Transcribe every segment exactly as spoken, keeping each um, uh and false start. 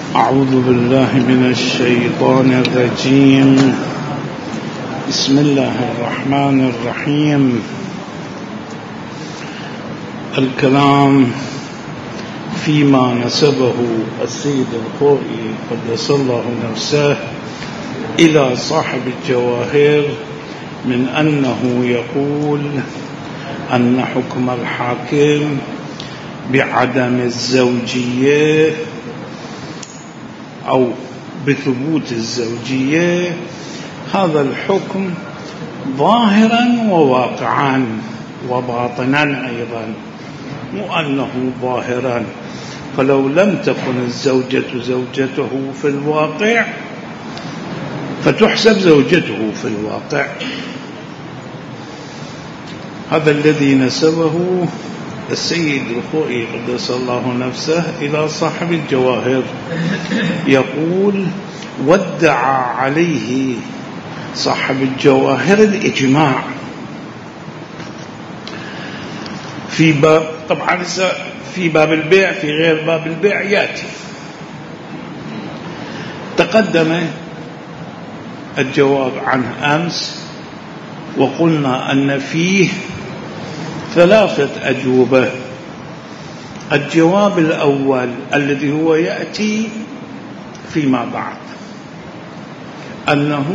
أعوذ بالله من الشيطان الرجيم. بسم الله الرحمن الرحيم. الكلام فيما نسبه السيد الخوئي قدس الله نفسه إلى صاحب الجواهر من أنه يقول أن حكم الحاكم بعدم الزوجية أو بثبوت الزوجية هذا الحكم ظاهرا وواقعا وباطنا أيضا، مو أنه ظاهرا، فلو لم تكن الزوجة زوجته في الواقع فتحسب زوجته في الواقع. هذا الذي نسبه السيد الخوئي قدس الله نفسه إلى صاحب الجواهر، يقول وادعى عليه صاحب الجواهر الإجماع في باب، طبعا في باب البيع، في غير باب البيع يأتي. تقدم الجواب عنه أمس وقلنا أن فيه ثلاثة أجوبة. الجواب الأول الذي هو يأتي فيما بعد أنه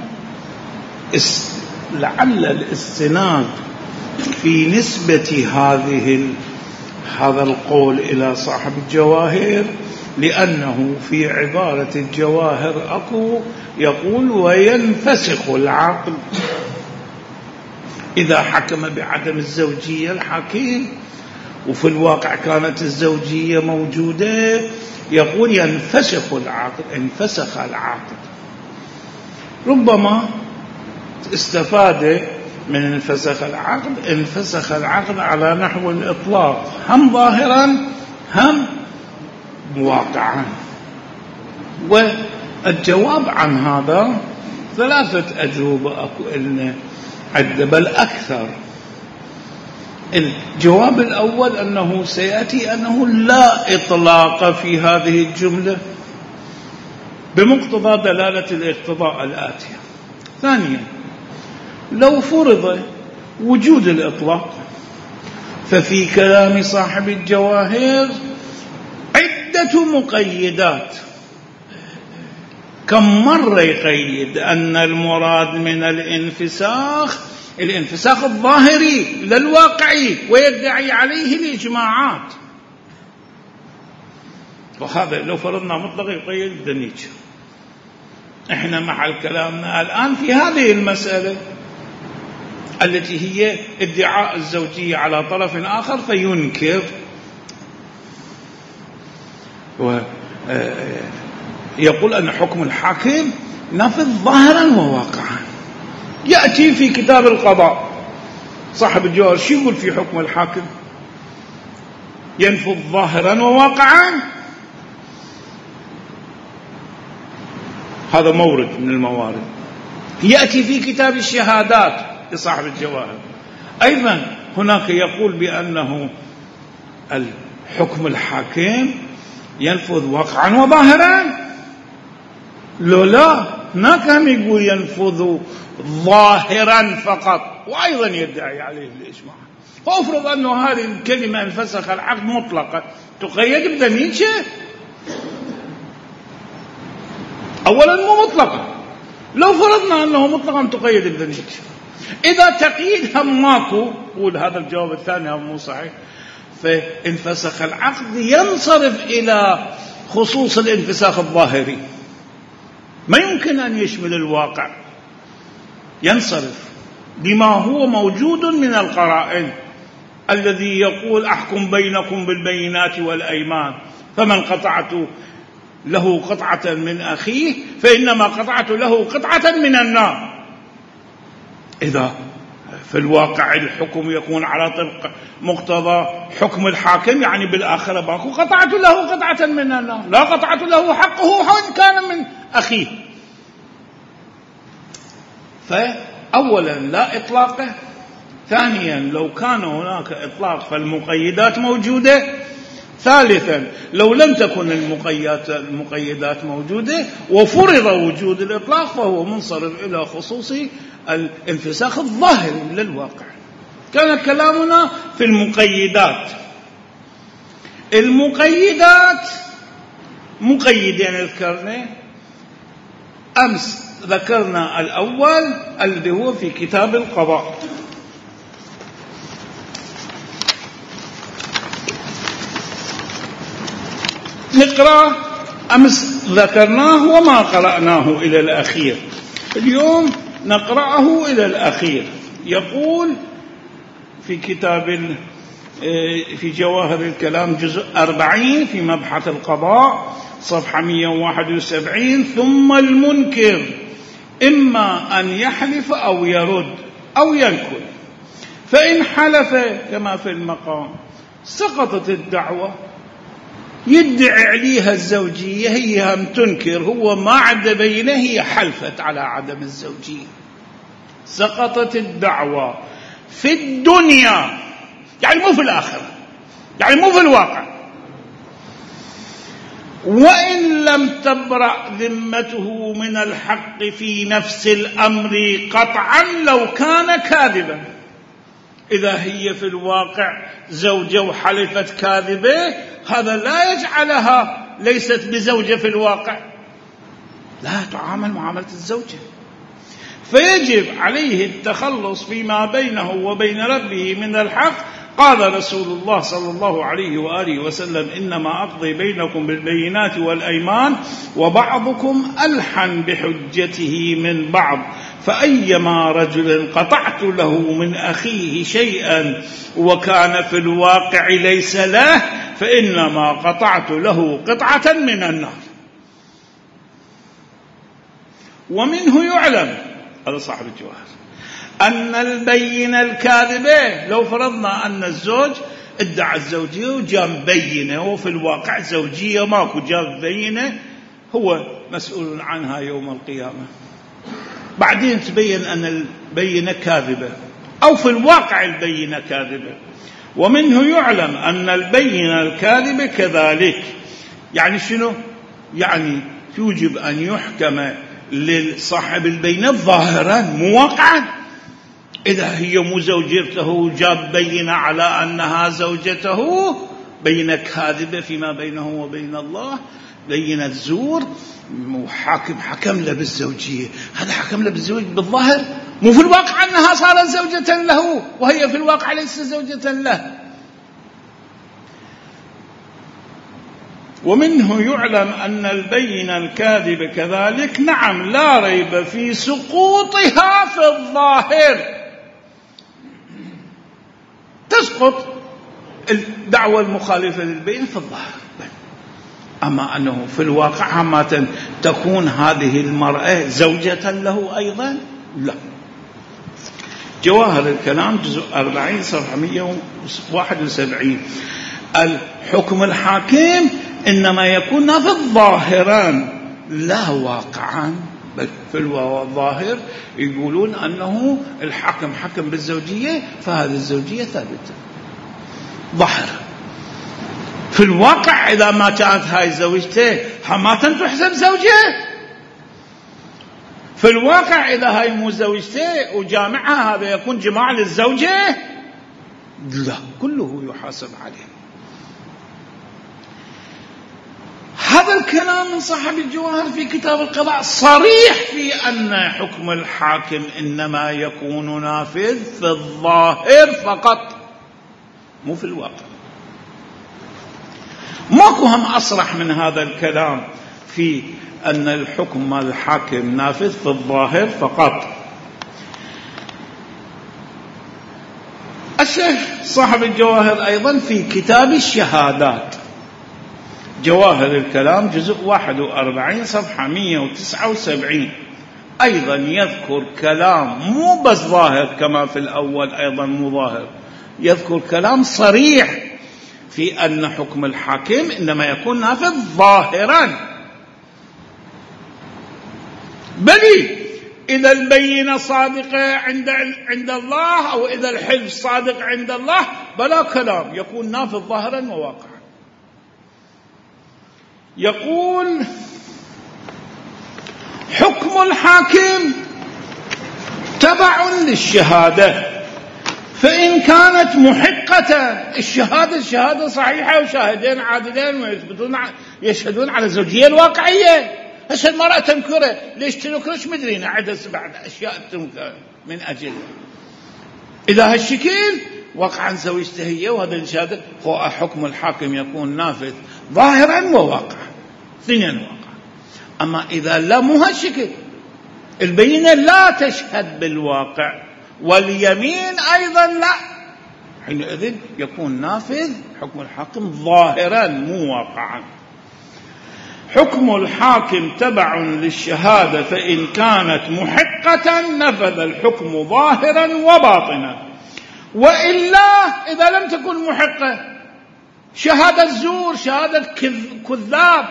لعل الاستناد في نسبة هذه هذا القول إلى صاحب الجواهر لأنه في عبارة الجواهر أكو يقول وينفسخ العقد إذا حكم بعدم الزوجية الحكيم، وفي الواقع كانت الزوجية موجودة، يقول ينفسخ العقد، انفسخ العقد. ربما استفاد من انفسخ العقد، انفسخ العقد على نحو الإطلاق، هم ظاهرا هم واقعا. والجواب عن هذا ثلاثة أجوبة أكو إلنا عدة بل أكثر. الجواب الأول أنه سيأتي أنه لا إطلاق في هذه الجملة بمقتضى دلالة الاقتضاء الآتية. ثانيا، لو فرض وجود الإطلاق ففي كلام صاحب الجواهر عدة مقيدات. كم مرة يقيد أن المراد من الانفساخ الانفساخ الظاهري للواقعي ويدعي عليه الإجماعات، وهذا لو فرضنا مطلق يقيد الدنيج. احنا مع كلامنا الآن في هذه المسألة التي هي ادعاء الزوجية على طرف آخر فينكر، و يقول أن حكم الحاكم نافذ ظاهرا وواقعا. يأتي في كتاب القضاء صاحب الجواهر شو يقول في حكم الحاكم؟ ينفذ ظاهرا وواقعا. هذا مورد من الموارد. يأتي في كتاب الشهادات لصاحب الجواهر أيضا هناك يقول بأنه الحكم الحاكم ينفذ واقعا وظاهرا. لو لا هناك هم يقول ينفذ ظاهرا فقط، وأيضا يدعي عليه الإجماع. فأفرض أنه هذه الكلمة انفسخ العقد مطلقا تقيد بدنيجة. أولا مو مطلقا، لو فرضنا أنه مطلقا تقيد بدنيجة. إذا تقييد هم ماكو، قول هذا الجواب الثاني هم مو صحيح، فانفسخ العقد ينصرف إلى خصوص الانفساخ الظاهري، ما يمكن أن يشمل الواقع، ينصرف بما هو موجود من القرائن الذي يقول أحكم بينكم بالبينات والأيمان، فمن قطعت له قطعة من أخيه فإنما قطعت له قطعة من النار. إذا في الواقع الحكم يكون على طبق مقتضى حكم الحاكم، يعني بالآخرة باكو قطعت له قطعة من النار، لا قطعت له حقه وإن كان من أخيه. فأولا لا إطلاقه. ثانيا لو كان هناك إطلاق فالمقيدات موجودة. ثالثا لو لم تكن المقيدات, المقيدات موجودة وفرض وجود الإطلاق فهو منصرف إلى خصوص الانفساخ الظاهري للواقع. كان كلامنا في المقيدات. المقيدات مقيدين الكرنة. أمس ذكرنا الأول الذي هو في كتاب القضاء. نقرأ. أمس ذكرناه وما قرأناه إلى الأخير، اليوم نقرأه إلى الأخير. يقول في كتاب في جواهر الكلام جزء أربعين في مبحث القضاء صفحة مئة وواحد وسبعين: ثم المنكر إما أن يحلف أو يرد أو ينكر، فإن حلف كما في المقام سقطت الدعوة، يدعي عليها الزوجية، هي هم تنكر، هو ما عد بينه، هي حلفت على عدم الزوجية، سقطت الدعوة في الدنيا، يعني مو في الآخرة، يعني مو في الواقع. وإن لم تبرأ ذمته من الحق في نفس الأمر قطعا لو كان كاذبا. إذا هي في الواقع زوجة وحلفت كاذبة، هذا لا يجعلها ليست بزوجة في الواقع، لا تعامل معاملة الزوجة، فيجب عليه التخلص فيما بينه وبين ربه من الحق. قال رسول الله صلى الله عليه وآله وسلم: إنما أقضي بينكم بالبينات والأيمان وبعضكم ألحن بحجته من بعض، فأيما رجل قطعت له من أخيه شيئا وكان في الواقع ليس له فإنما قطعت له قطعة من النار. ومنه يعلم، هذا صاحب الجواهر، أن البينة الكاذبة، لو فرضنا أن الزوج ادعى الزوجية وجاب بينة وفي الواقع زوجية ماكو، جاب بينة، هو مسؤول عنها يوم القيامة. بعدين تبين أن البينة كاذبة أو في الواقع البينة كاذبة. ومنه يعلم أن البينة الكاذبة كذلك. يعني شنو؟ يعني يجب أن يحكم لصاحب البينة ظاهرا مو واقعا. إذا هي مو زوجته جاب بينة على أنها زوجته، بينة كاذبة فيما بينه وبين الله، بينة زور، وحاكم حكم له بالزوجية، هذا حكم له بالزوج بالظاهر، مو في الواقع أنها صارت زوجة له وهي في الواقع ليست زوجة له. ومنه يعلم أن البينة الكاذبة كذلك، نعم لا ريب في سقوطها في الظاهر، تسقط الدعوة المخالفة للبينة في الظاهر، أما أنه في الواقع عامة تكون هذه المرأة زوجة له أيضا لا. جواهر الكلام جزء أربعين صفحة مئة وواحد وسبعين: الحكم الحاكم إنما يكون نافذ ظاهرا لا واقعا، بل في الظاهر يقولون أنه الحاكم حكم بالزوجية فهذه الزوجية ثابتة ظاهر. في الواقع إذا ما كانت هاي زوجته حماة تحسب زوجة، في الواقع إذا هاي مو زوجته وجامعها هذا يكون جماع للزوجة، لا، كله يحاسب عليه. هذا الكلام من صاحب الجواهر في كتاب القضاء صريح في أن حكم الحاكم إنما يكون نافذ في الظاهر فقط مو في الواقع. ماكو هم أصرح من هذا الكلام في أن الحكم الحاكم نافذ في الظاهر فقط. الشيخ صاحب الجواهر أيضا في كتاب الشهادات، جواهر الكلام جزء واحد وأربعين صفحة مئة وتسعة وسبعين، أيضا يذكر كلام مو بس ظاهر كما في الأول، أيضا مو ظاهر، يذكر كلام صريح في أن حكم الحاكم إنما يكون نافذ ظاهرا، بل إذا البينة صادقة عند عند الله أو إذا الحلف صادق عند الله بلا كلام يكون نافذ ظاهرا وواقعا. يقول حكم الحاكم تبع للشهادة، فإن كانت محقة، الشهادة الشهادة صحيحة وشاهدين عادلين ويثبتون يشهدون على الزوجية الواقعية. هسه المرأة تنكره، ليش تنكرش مدرين، عدد بعد أشياء تنكر من أجل إذا هالشكل وقعا زوجته هي وهذا الشهادة، حكم الحاكم يكون نافذ ظاهرا وواقعا، اثنين واقعا. أما إذا لا مو هالشكل، البينة لا تشهد بالواقع واليمين أيضا لا، حينئذ يكون نافذ حكم الحاكم ظاهرا مو واقعا. حكم الحاكم تبع للشهادة، فإن كانت محقة نفذ الحكم ظاهرا وباطنا، وإلا إذا لم تكن محقة، شهادة زور، شهادة كذاب،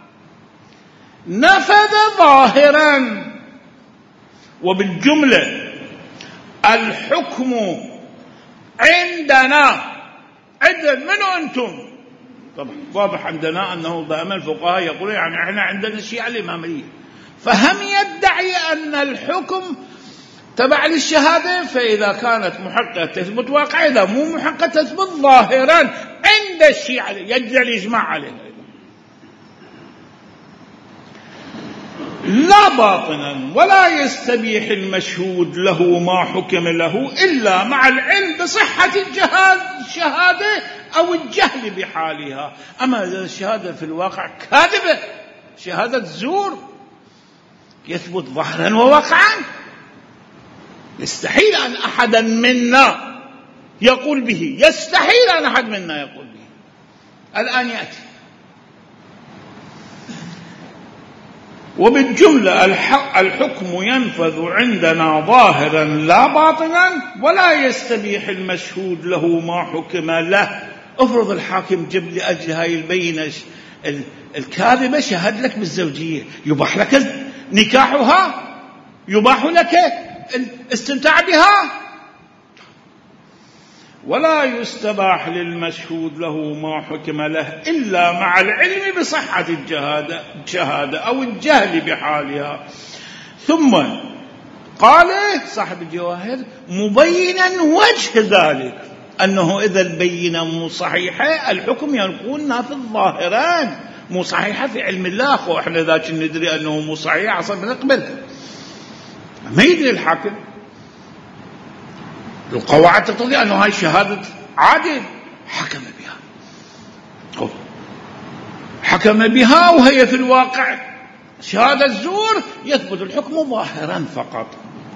نفذ ظاهرا. وبالجملة الحكم عندنا، عندنا منو أنتم؟ طبعا واضح عندنا أنه دائما الفقهاء يقولون يعني احنا عندنا الشيعة الإمامية، فهم يدعي أن الحكم تبع للشهادة، فإذا كانت محقة تثبت واقع، إذا مو محقة تثبت ظاهرا عند الشيعة، يجري الإجماع عليه، لا باطنا. ولا يستبيح المشهود له ما حكم له إلا مع العلم بصحة الشهادة أو الجهل بحالها. أما إذا الشهادة في الواقع كاذبة، شهادة زور، يثبت ظاهرا وواقعا، يستحيل أن أحدا منا يقول به، يستحيل أن أحد منا يقول به. الآن يأتي وبالجملة الحكم ينفذ عندنا ظاهرا لا باطنا، ولا يستبيح المشهود له ما حكم له. افرض الحاكم جاب لي أجل هاي البينة الكاذبة، شهد لك بالزوجية، يباح لك نكاحها، يباح لك الاستمتاع بها. ولا يستباح للمشهود له ما حكم له إلا مع العلم بصحة الشهادة أو الجهل بحالها. ثم قال صاحب الجواهر مبينا وجه ذلك، أنه إذا البينة مو صحيحة الحكم يكون نافذ ظاهران، مو صحيحة في علم الله، وإحنا ذاك ندري أنه مو صحيح عصر بنقبلها، ما يدري الحاكم. القواعد تقتضي أنه هاي شهادة عادل حكم بها، حكم بها وهي في الواقع شهادة الزور، يثبت الحكم ظاهرا فقط.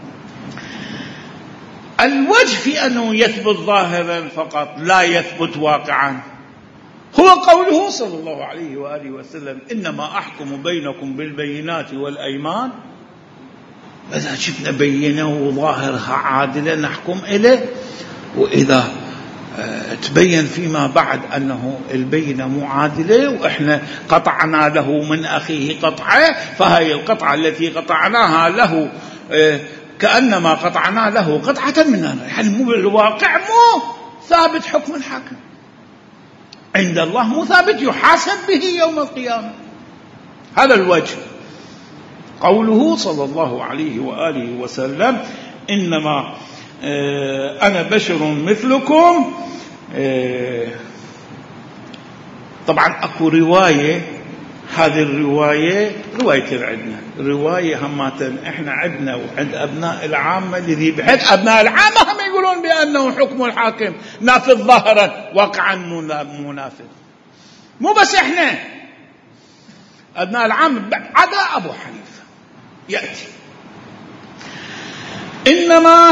الوجه في أنه يثبت ظاهرا فقط لا يثبت واقعا هو قوله صلى الله عليه وآله وسلم إنما أحكم بينكم بالبينات والأيمان. إذا شفنا بينه وظاهرها عادلة نحكم إليه، وإذا تبين فيما بعد أنه البينة مو عادلة وإحنا قطعنا له من أخيه قطعة، فهي القطعة التي قطعناها له كأنما قطعنا له قطعة من نار، يعني مو بالواقع مو ثابت حكم الحاكم عند الله، مو ثابت يحاسب به يوم القيامة. هذا الوجه. قوله صلى الله عليه وآله وسلم إنما أنا بشر مثلكم. طبعا أكو رواية، هذه الرواية رواية عندنا، رواية هماتن إحنا عندنا وعند أبناء العامة، الذي بحيث أبناء العامة هم يقولون بأنه حكم الحاكم نافذ ظاهرا واقعا مو نافذ، مو بس إحنا أبناء العامة عدا أبو حنيفة. يأتي إنما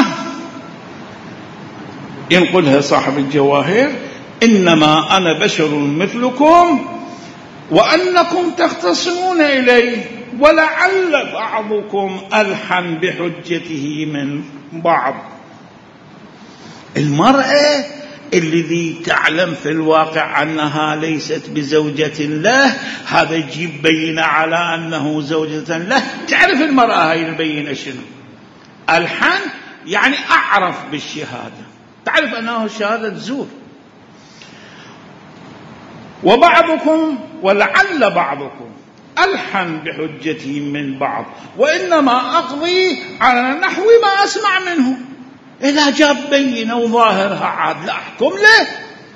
ينقلها صاحب الجواهر إنما أنا بشر مثلكم وأنكم تختصمون إلي ولعل بعضكم ألحن بحجته من بعض. المرأة الذي تعلم في الواقع أنها ليست بزوجة له، هذا يجيب بينة على أنه زوجة له، تعرف المرأة هاي البينة شنو؟ ألحن يعني أعرف بالشهادة، تعرف أنه شهادة زور. وبعضكم ولعل بعضكم ألحن بحجته من بعض، وإنما أقضي على نحو ما أسمع منه. إذا جاب بينة وظاهرها عاد لا أحكم له.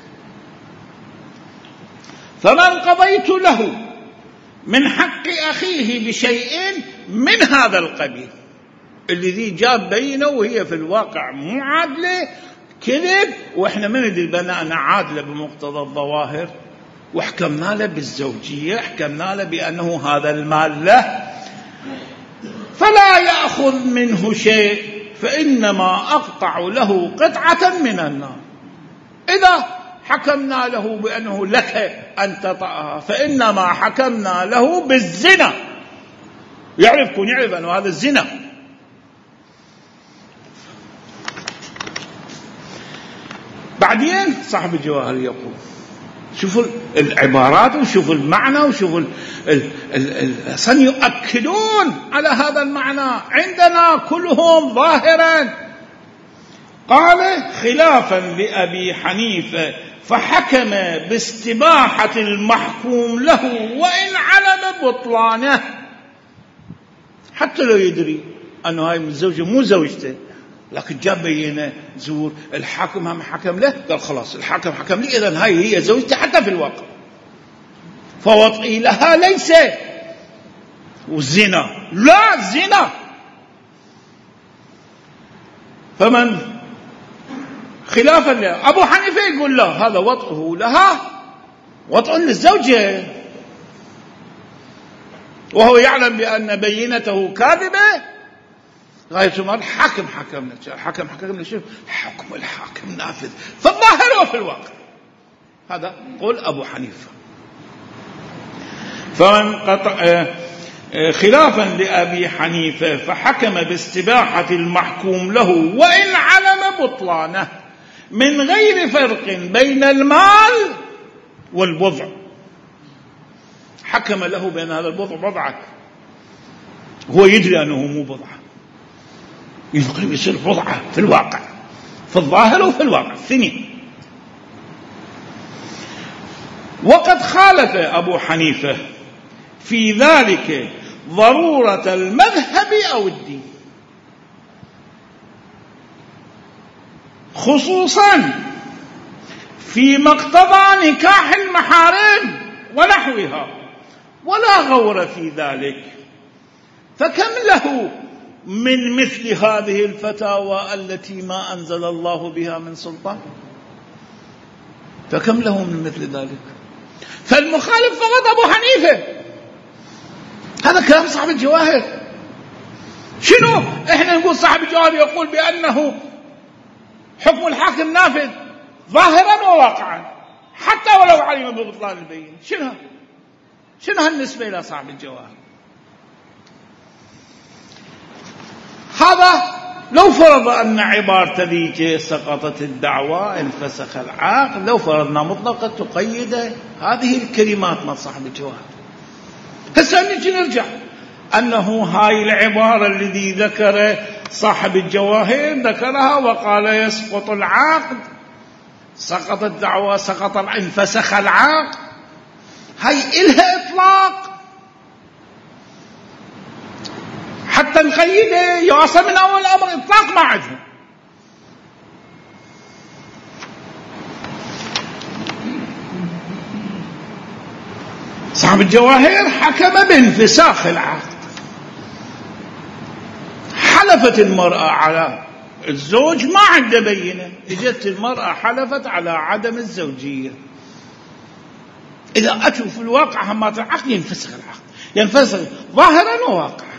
فمن قضيت له من حق أخيه بشيء من هذا القبيل، الذي جاب بينة وهي في الواقع مو عادلة، كذب، وإحنا ما ندري بأننا عادلة بمقتضى الظواهر، وحكمنا له بالزوجية، حكمنا له بأنه هذا المال له، فلا يأخذ منه شيء، فإنما أقطع له قطعة من النار. إذا حكمنا له بأنه لك أن تطأها، فإنما حكمنا له بالزنا، يعرف كون يعرف أنه هذا الزنا. بعدين صاحب الجواهر يقول، شوفوا العبارات وشوفوا المعنى وشوفوا أصلا يؤكدون على هذا المعنى عندنا كلهم ظاهرا. قال: خلافا لأبي حنيفة فحكم باستباحة المحكوم له وإن علم بطلانه. حتى لو يدري أنه هاي الزوجة مو زوجته، لكن جاب بينه زور، الحاكم هم حكم له، قال خلاص الحاكم حكم لي، إذن هاي هي زوجتي حتى في الواقع، فوطئي لها ليس والزنا لا زنا. فمن خلافا له أبو حنيفة يقول له هذا وطئه لها وطئ للزوجة، وهو يعلم بأن بينته كاذبة. غاية ما الحاكم حكم لك، الحاكم حكم لك، شوف حكم الحاكم نافذ في الظاهر وفي الواقع. هذا قول أبو حنيفة. فمن قطع خلافا لأبي حنيفة فحكم باستباحة المحكوم له وإن علم بطلانه من غير فرق بين المال والبضع. حكم له بأن هذا البضع بضعك، هو يدري أنه مو بضعه، يمكن يصير بضعه في الواقع، في الظاهر وفي الواقع اثنين. وقد خالف أبو حنيفة في ذلك ضرورة المذهب أو الدين، خصوصا فيما اقتضى نكاح المحارم ونحوها، ولا غور في ذلك. فكم له من مثل هذه الفتاوى التي ما أنزل الله بها من سلطان؟ فكم له من مثل ذلك؟ فالمخالف فقط أبو حنيفة. هذا كلام صاحب الجواهر. شنو احنا نقول؟ صاحب الجواهر يقول بأنه حكم الحاكم نافذ ظاهرا وواقعا حتى ولو علم ببطلان البين. شنو شنو هالنسبة إلى صاحب الجواهر؟ هذا لو فرض أن عبارة ذيك سقطت الدعوة انفسخ العقد، لو فرضنا مطلقة تقيد هذه الكلمات من صاحب الجواهر. هسه نجي نرجع أنه هاي العبارة الذي ذكر صاحب الجواهر ذكرها وقال يسقط العقد، سقط الدعوة، سقط انفسخ العقد، هاي إلها إطلاق حتى نقيده يواصل من أول الأمر إطلاق ما عندهم. صاحب الجواهر حكم بانفساخ العقد. حلفت المرأة على الزوج ما عنده بينة، اجت المرأة حلفت على عدم الزوجية. إذا أتوا في الواقع همات العقد ينفسخ العقد، ينفسخ ظاهرا وواقعا.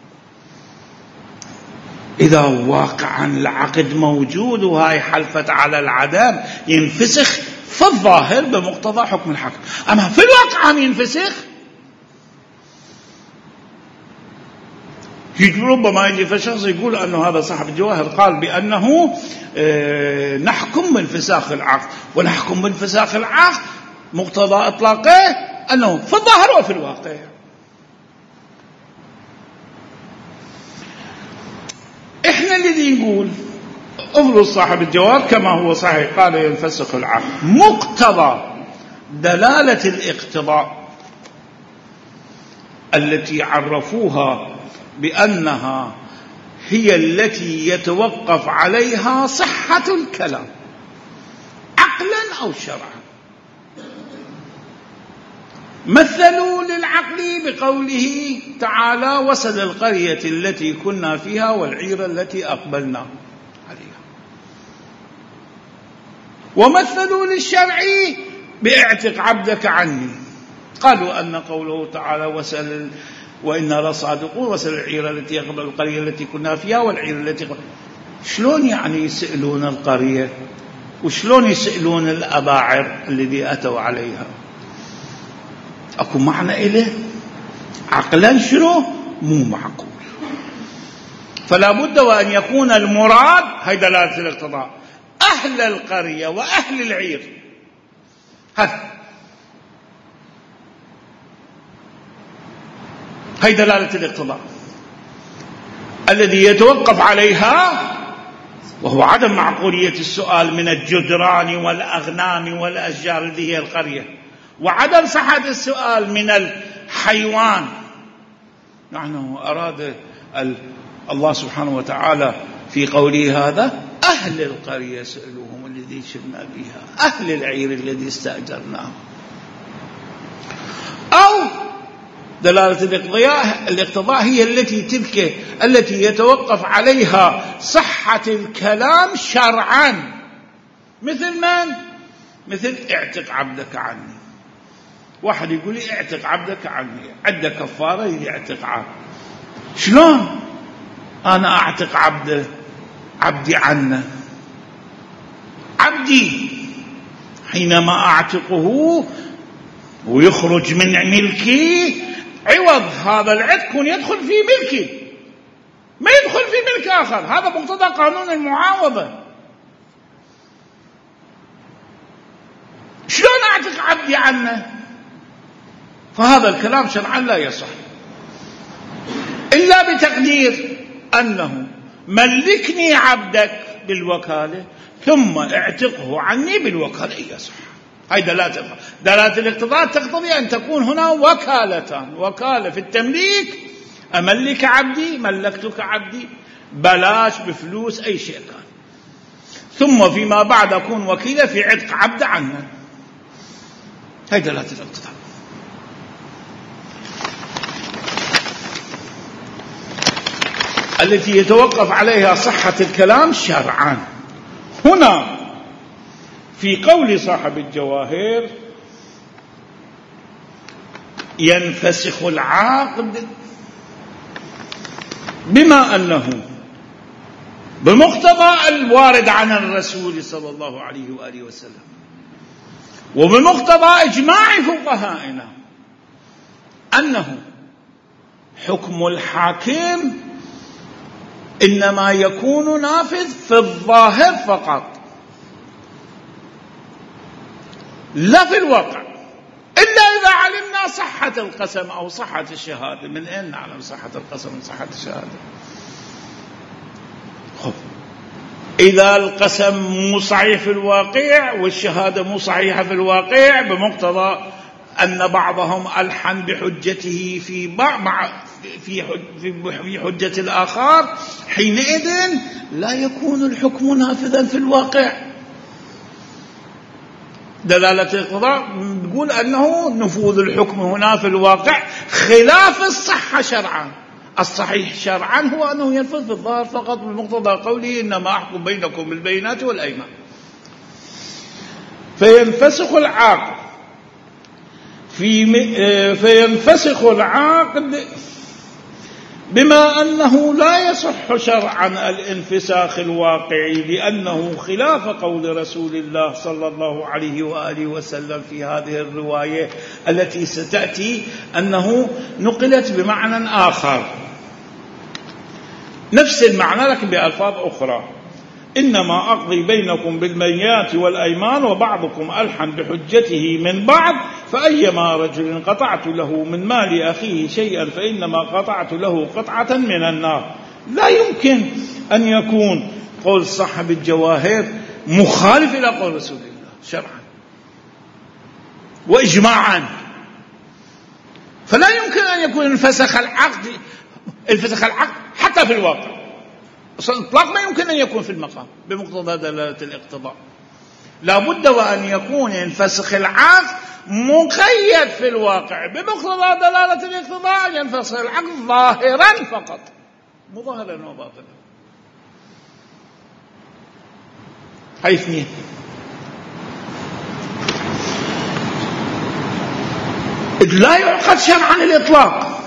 إذا واقعا العقد موجود وهاي حلفت على العدم ينفسخ في الظاهر بمقتضى حكم الحاكم، أما في الواقع هم ينفسخ. ربما يجي فشخص يقول أنه هذا صاحب الجواهر قال بأنه اه نحكم بانفساخ العقد، ونحكم بانفساخ العقد مقتضى إطلاقه أنه في الظاهر وفي الواقع. إحنا الذي نقول أفضل صاحب الجواب كما هو صحيح قال ينفسخ العقد، مقتضى دلالة الاقتضاء التي عرفوها بأنها هي التي يتوقف عليها صحة الكلام عقلا أو شرعا. مثلوا للعقل بقوله تعالى: وسل القرية التي كنا فيها والعير التي أقبلنا عليها. ومثلوا للشرع باعتق عبدك عني، قالوا أن قوله تعالى وسل وإنا لصادقون وسل العير التي يقبل القرية التي كنا فيها والعير التي قبل. شلون يعني يسألون القرية وشلون يسألون الأباعر الذي أتوا عليها؟ أكو معنى إله عقلا شنو مو معقول. فلا بد وأن يكون المراد، هي دلالة الاقتضاء، أهل القرية وأهل العير. هذا هي دلالة الاقتضاء الذي يتوقف عليها، وهو عدم معقولية السؤال من الجدران والأغنام والأشجار التي هي القرية، وعدم صحة السؤال من الحيوان. نحن أراد الله سبحانه وتعالى في قوله هذا أهل القرية سألوهم الذي شرنا بها، أهل العير الذي استأجرناه. أو دلالة الاقتضاء هي التي تلك التي يتوقف عليها صحة الكلام شرعا. مثل من؟ مثل اعتق عبدك عني. واحد يقول لي اعتق عبدك عني، عنده كفارة يعتق عبد. شلون أنا أعتق عبد عبدي عنه؟ عبدي حينما أعتقه ويخرج من ملكي، عوض هذا العتق يدخل في ملكي، ما يدخل في ملك آخر. هذا مقتضى قانون المعاوضة. شلون أعتق عبدي عنه؟ فهذا الكلام شرعا لا يصح إلا بتقدير أنه ملكني عبدك بالوكالة ثم اعتقه عني بالوكالة يصح. هاي دلالة دلالة الاقتضاء تقتضي أن تكون هنا وكالتان: وكالة في التمليك، أملك عبدي، ملكتك عبدي بلاش بفلوس أي شيء كان، ثم فيما بعد أكون وكيلة في عتق عبد عنه. هاي دلالة الاقتضاء. التي يتوقف عليها صحة الكلام شرعا. هنا في قول صاحب الجواهر ينفسخ العقد بما أنه بمقتضى الوارد عن الرسول صلى الله عليه وآله وسلم وبمقتضى إجماع فقهائنا أنه حكم الحاكم إنما يكون نافذ في الظاهر فقط لا في الواقع، إلا إذا علمنا صحة القسم أو صحة الشهادة. من أين نعلم صحة القسم وصحة الشهادة؟ خب إذا القسم مو صحيح في الواقع والشهادة مو صحيحة في الواقع، بمقتضى أن بعضهم ألحن بحجته في بعض في في حجة الآخر، حينئذ لا يكون الحكم نافذا في الواقع. دلالة الاقتضاء تقول أنه نفوذ الحكم هنا في الواقع خلاف الصحة شرعا. الصحيح شرعا هو أنه ينفذ في الظاهر فقط بمقتضى قوله إنما أحكم بينكم بالبينات والأيمان. فينفسخ العقد في فينفسخ العقد بما أنه لا يصح شرعا الانفساخ الواقعي، لأنه خلاف قول رسول الله صلى الله عليه وآله وسلم في هذه الرواية التي ستأتي، أنه نقلت بمعنى آخر، نفس المعنى لكن بألفاظ أخرى: إنما أقضي بينكم بالبينات والأيمان وبعضكم ألحن بحجته من بعض، فأيما رجل قطعت له من مال أخيه شيئا فإنما قطعت له قطعة من النار. لا يمكن أن يكون قول صاحب الجواهر مخالف إلى قول رسول الله شرعا وإجماعا. فلا يمكن أن يكون انفسخ العقد انفسخ العقد حتى في الواقع. أصلا الإطلاق ما يمكن أن يكون في المقام بمقتضى دلالة الاقتضاء. لا بد وأن يكون انفسخ العقد مقيد في الواقع بمقتضى دلالة الاقتضاء، ينفسخ العقد ظاهرا فقط، مو ظاهرا وباطنا. هاي اثنين. لا يعقد شرعا الإطلاق.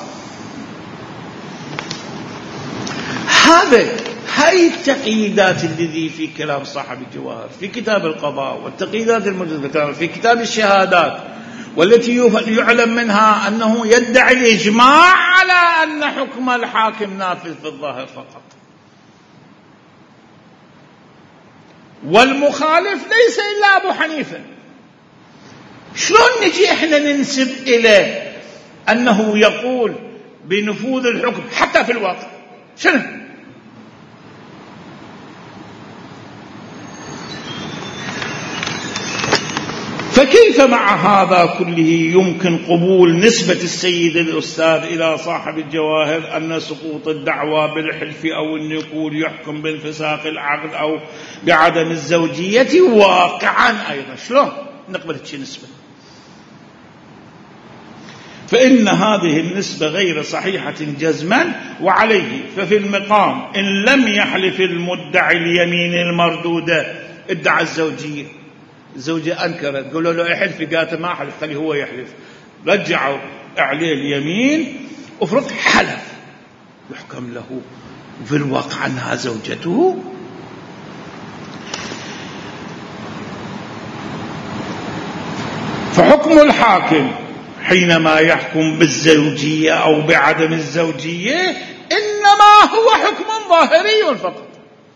هذا هاي التقييدات الذي في كلام صاحب الجواهر في كتاب القضاء، والتقييدات الموجودة في كتاب الشهادات، والتي يعلم منها أنه يدعي الإجماع على أن حكم الحاكم نافذ في الظاهر فقط، والمخالف ليس إلا أبو حنيفة. شلون نجي إحنا ننسب إليه أنه يقول بنفوذ الحكم حتى في الواقع؟ شنو؟ فكيف مع هذا كله يمكن قبول نسبة السيد الأستاذ إلى صاحب الجواهر أن سقوط الدعوى بالحلف أو النقول يحكم بانفساخ العقد أو بعدم الزوجية واقعا أيضا؟ شلون نقبل هذه النسبة؟ فإن هذه النسبة غير صحيحة جزما، وعليه ففي المقام إن لم يحلف المدعي اليمين المردودة ادعى الزوجية، الزوجة أنكرت، قالوا له يحلف، قالت ما أحلف خليه هو يحلف، رجعوا عليه اليمين وفرض حلف، يحكم له في الواقع أنها زوجته. فحكم الحاكم حينما يحكم بالزوجية أو بعدم الزوجية إنما هو حكم ظاهري فقط.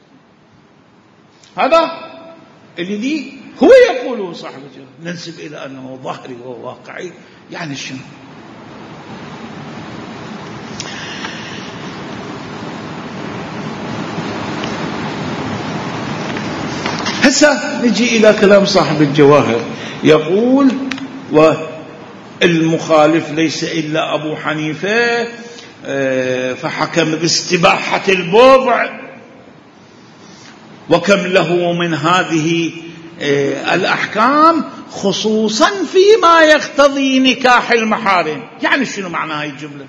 هذا الذي هو يقوله صاحب الجواهر، ننسب إلى أنه ظاهري وواقعي. يعني شنو؟ هسه نجي إلى كلام صاحب الجواهر، يقول والمخالف ليس إلا أبو حنيفة فحكم باستباحة البضع، وكم له من هذه الأحكام خصوصا فيما يقتضي نكاح المحارم. يعني شنو معنى هاي الجملة؟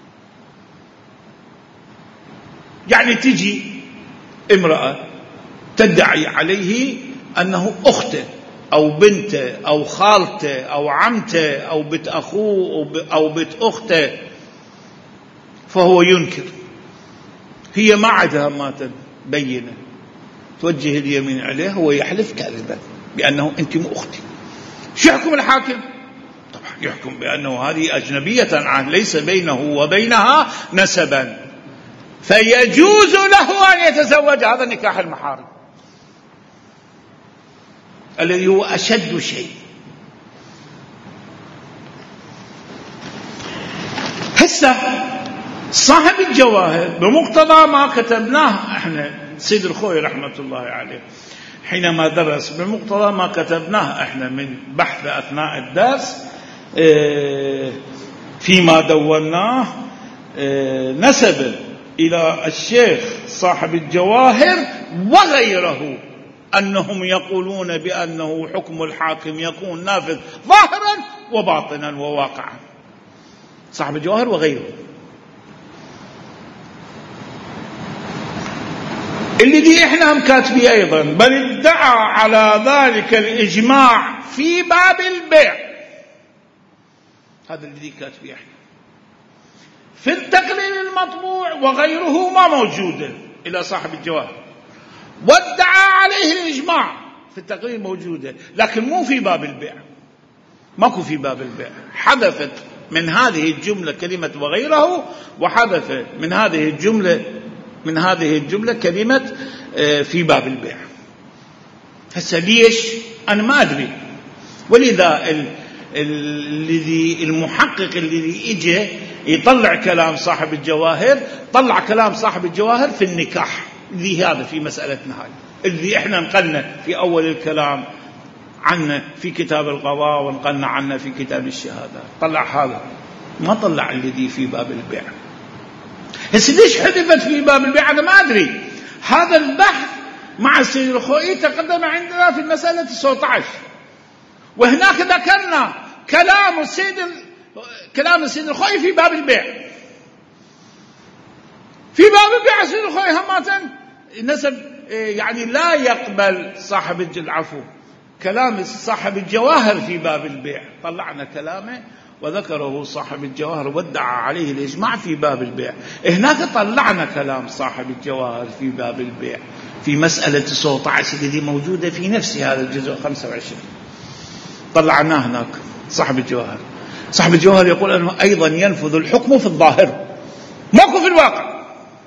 يعني تجي امرأة تدعي عليه أنه أخته أو بنته أو خالته أو عمته أو بنت أخوه أو بنت أخته، فهو ينكر، هي ما عندها ما تبينه، توجه اليمين عليه، هو يحلف كاذبا بأنه أنت مو أختي. شو يحكم الحاكم؟ طبعا يحكم بأنه هذه أجنبية عنه، ليس بينه وبينها نسبا، فيجوز له أن يتزوج. هذا نكاح المحارم الذي هو أشد شيء. هسه صاحب الجواهر بمقتضى ما كتبناه احنا، سيد الخوي رحمة الله عليه حينما درس، بمقتضى ما كتبناه احنا من بحث أثناء الدرس فيما دوناه، نسب إلى الشيخ صاحب الجواهر وغيره أنهم يقولون بأنه حكم الحاكم يكون نافذ ظاهرا وباطنا وواقعا. صاحب الجواهر وغيره. الذي احنا هم كاتبين أيضا، بل ادعى على ذلك الإجماع في باب البيع. هذا الذي كاتبين احنا في التقرير المطبوع وغيره ما موجودة إلى صاحب الجواهر، وادعى عليه الإجماع في التقرير موجودة، لكن مو في باب البيع، ماكو في باب البيع. حذفت من هذه الجملة كلمة وغيره، وحذف من هذه الجملة من هذه الجملة كلمة في باب البيع. هسه ليش؟ أنا ما أدري. ولذا الذي المحقق الذي إجى يطلع كلام صاحب الجواهر، طلع كلام صاحب الجواهر في النكاح، اللي هذا في مسألتنا هاي اللي احنا نقلنا في أول الكلام عنه في كتاب القضاء، ونقلنا عنه في كتاب الشهادة. طلع هذا ما طلع الذي في باب البيع. هسه ليش حذفت في باب البيع أنا ما أدري. هذا البحث مع السيد الخوئي تقدم عندنا في المسألة تسعة عشر، وهناك ذكرنا كلام السيد كلام السيد الخوئي في باب البيع. في باب البيع السيد الخوئي همة نسب يعني لا يقبل صاحب العفو كلام صاحب الجواهر في باب البيع. طلعنا كلامه وذكره صاحب الجواهر وادعى عليه الإجماع في باب البيع. هناك طلعنا كلام صاحب الجواهر في باب البيع في مسألة تسعة عشر التي موجودة في نفس هذا الجزء خمسة وعشرين. طلعناه هناك صاحب الجواهر. صاحب الجواهر يقول أنه أيضا ينفذ الحكم في الظاهر ماكو في الواقع،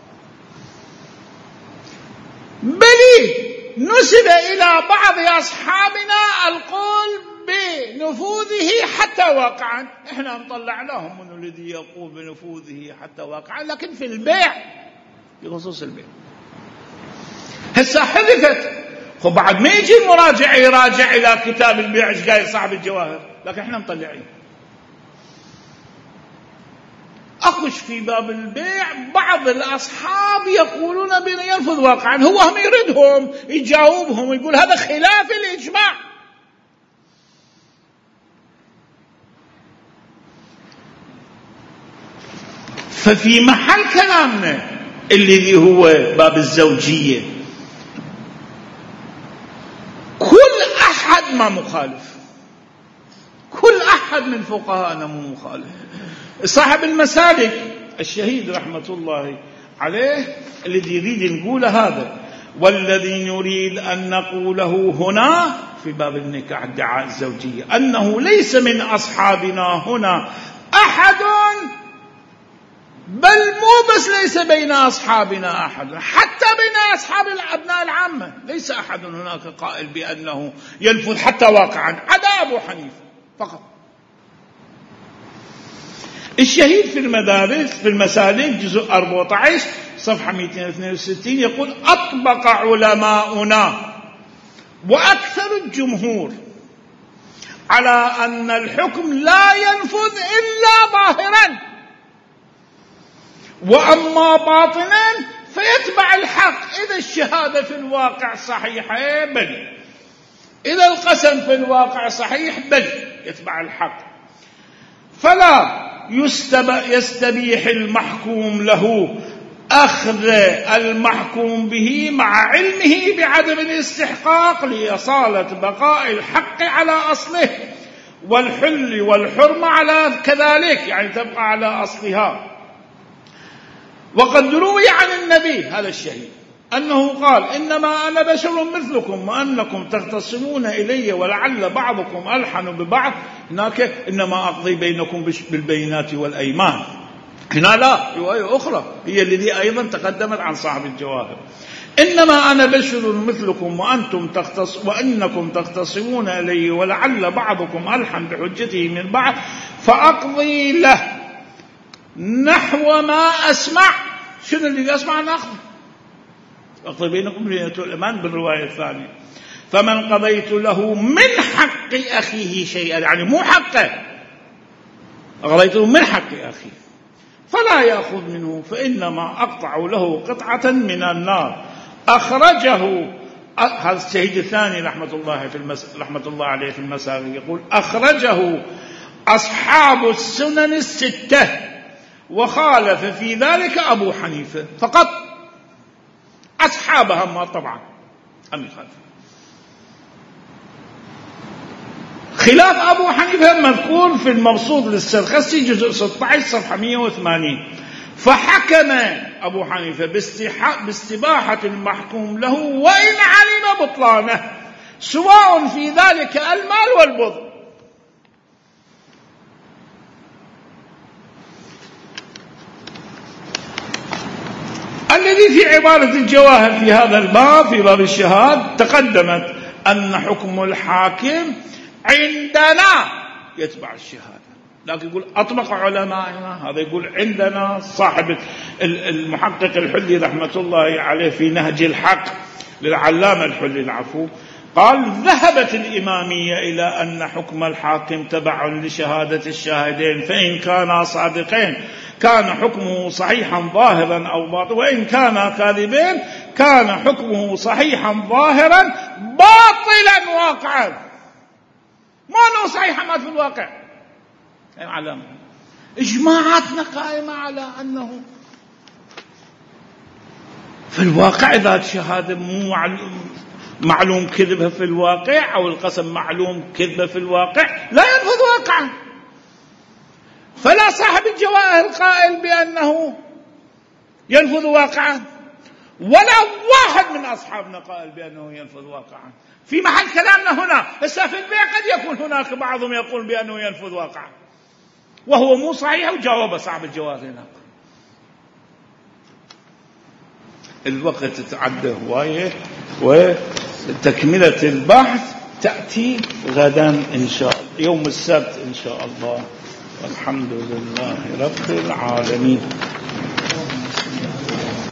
بل نسب إلى بعض أصحابنا القول بنفوذه حتى واقعا. احنا مطلعناهم من الذي يقول بنفوذه حتى واقعا، لكن في البيع بخصوص البيع هسه حذفت. وبعد ما يجي المراجع يراجع إلى كتاب البيع ايش قايل صاحب الجواهر، لكن احنا مطلعين. أخش في باب البيع بعض الأصحاب يقولون بأن ينفذ واقعا، هو هم يردهم يجاوبهم يقول هذا خلاف الإجماع. ففي محل كلامنا الذي هو باب الزوجية كل أحد ما مخالف، كل أحد من فقهاءنا مو مخالف. صاحب المسالك الشهيد رحمة الله عليه الذي يريد نقول هذا، والذي نريد أن نقوله هنا في باب النكاح ادعاء الزوجية أنه ليس من أصحابنا هنا أحد، بل مو بس ليس بين أصحابنا أحد، حتى بين أصحاب الأبناء العامة ليس أحد هناك قائل بأنه ينفذ حتى واقعا عدا أبو حنيفة فقط. الشهيد في المدارس في المسالك جزء أربعة عشر صفحة مئتين واثنين وستين يقول أطبق علماؤنا وأكثر الجمهور على أن الحكم لا ينفذ إلا ظاهرا، وأما باطنا فيتبع الحق. إذا الشهادة في الواقع صحيحة بل، إذا القسم في الواقع صحيح بل يتبع الحق. فلا يستبيح المحكوم له أخذ المحكوم به مع علمه بعدم الاستحقاق لإصالة بقاء الحق على أصله، والحل والحرمة على كذلك يعني تبقى على أصلها. وقد روي عن النبي هذا الشهيد أنه قال إنما أنا بشر مثلكم وأنكم تختصمون إلي ولعل بعضكم ألحن ببعض. هناك إنما أقضي بينكم بالبينات والأيمان. هنا لا، رواية أخرى هي الذي أيضا تقدمت عن صاحب الجواهر إنما أنا بشر مثلكم وأنتم تختص وأنكم تختصمون إلي ولعل بعضكم ألحن بحجته من بعض فأقضي له نحو ما أسمع. شنو اللي أسمع أنا أقضي أقضي بينكم بينة الأمان. بالرواية الثانية فمن قضيت له من حق أخيه شيئا يعني مو حقه، قضيته من حق أخيه فلا يأخذ منه فإنما أقطع له قطعة من النار. أخرجه هذا الشهيد الثاني رحمة الله في المس... رحمة الله عليه في المسائل يقول أخرجه أصحاب السنن الستة وخالف في ذلك أبو حنيفة فقط. أصحابها ما طبعا أم يخالف. خلاف أبو حنيفة مذكور في المبسوط للسرخسي جزء ستة عشر صفحة مئة وثمانين. فحكم أبو حنيفة باستباحة المحكوم له وإن علم بطلانه سواء في ذلك المال والبضع. الذي في عبارة الجواهر في هذا الباب في باب الشهاد تقدمت أن حكم الحاكم عندنا يتبع الشهادة، لكن يقول أطبق علمائنا هذا يقول عندنا. صاحب المحقق الحلي رحمة الله عليه في نهج الحق للعلامة الحلي العفو قال ذهبت الإمامية إلى أن حكم الحاكم تبع لشهادة الشاهدين، فإن كانا صادقين كان حكمه صحيحا ظاهرا أو باطلا، وإن كانا كاذبين كان حكمه صحيحا ظاهرا باطلا واقعا. ما أنه صحيحا ما في الواقع. علامة إجماعاتنا قائمة على أنه في الواقع إذا الشهادة مو معلوم معلوم كذبها في الواقع، أو القسم معلوم كذبه في الواقع، لا ينفذ واقعا. فلا صاحب الجواهر القائل بأنه ينفذ واقعا، ولا واحد من أصحابنا قائل بأنه ينفذ واقعا. في محل كلامنا هنا هسه في البيع قد يكون هناك بعضهم يقول بأنه ينفذ واقعا وهو مو صحيح، وجاوب صاحب الجواهر هناك. الوقت تعدى هواية، وتكملة البحث تأتي غدا إن شاء الله، يوم السبت إن شاء الله. والحمد لله رب العالمين.